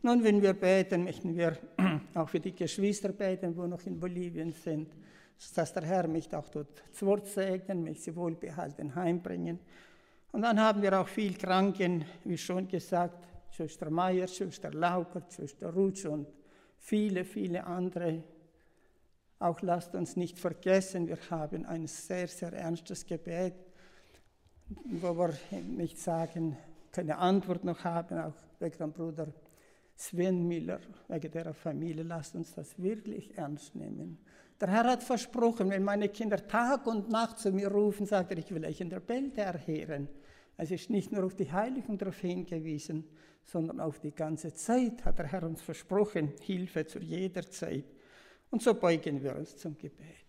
Nun, wenn wir beten, möchten wir auch für die Geschwister beten, wo noch in Bolivien sind, dass der Herr mich auch dort zu Wort segnen, mich sie wohlbehalten heimbringen. Und dann haben wir auch viel Kranken, wie schon gesagt, Schwester Meier, Schwester Lauker, Schwester Rutsch und viele, viele andere. Auch lasst uns nicht vergessen, wir haben ein sehr, sehr ernstes Gebet, wo wir nicht sagen, keine Antwort noch haben, auch wegen dem Bruder Sven Miller, wegen der Familie. Lasst uns das wirklich ernst nehmen. Der Herr hat versprochen, wenn meine Kinder Tag und Nacht zu mir rufen, sagt er, ich will euch in der Welt erheeren. Es ist nicht nur auf die Heiligung darauf hingewiesen, sondern auf die ganze Zeit hat der Herr uns versprochen, Hilfe zu jeder Zeit. Und so beugen wir uns zum Gebet.